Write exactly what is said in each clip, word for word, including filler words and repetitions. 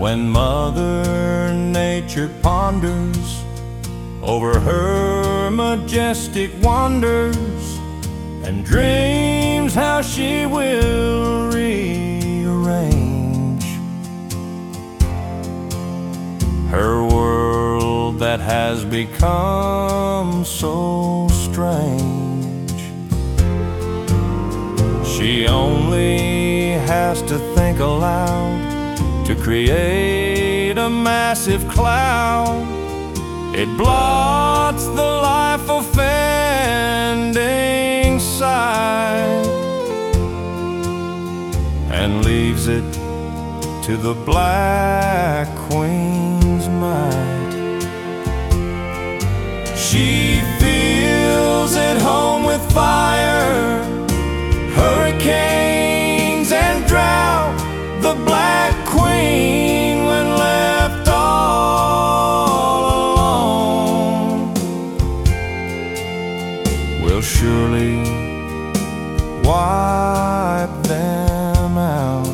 When Mother Nature ponders over her majestic wonders and dreams how she will rearrange her world that has become so strange, she only has to think aloud to create a massive cloud. It blots the life offending sight and leaves it to the Black Queen's might. She feels at home with fire, hurricanes and drought. The Black Queen, when left all alone, will surely wipe them out.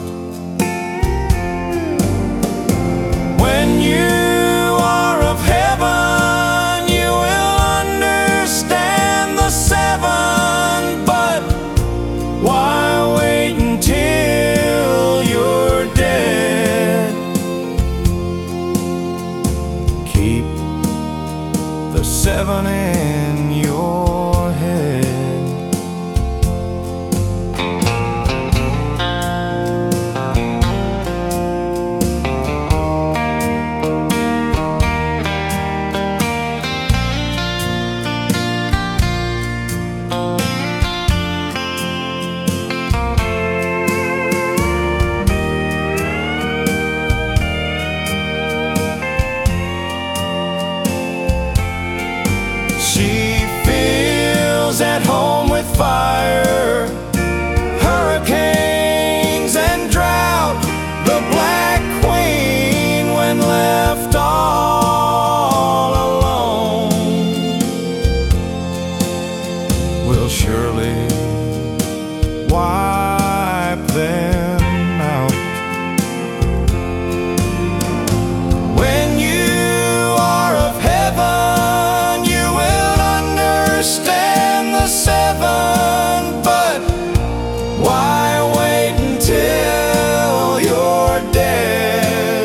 When you are of heaven, you will understand the seven, but why wait until you're dead? Keep the seven in your head. She feels at home with fire, hurricanes and drought. The Black Queen, when left all alone, will surely wipe them out. When you are of heaven, you will understand the seven, but why wait until you're dead?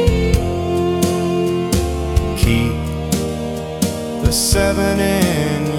Keep the seven in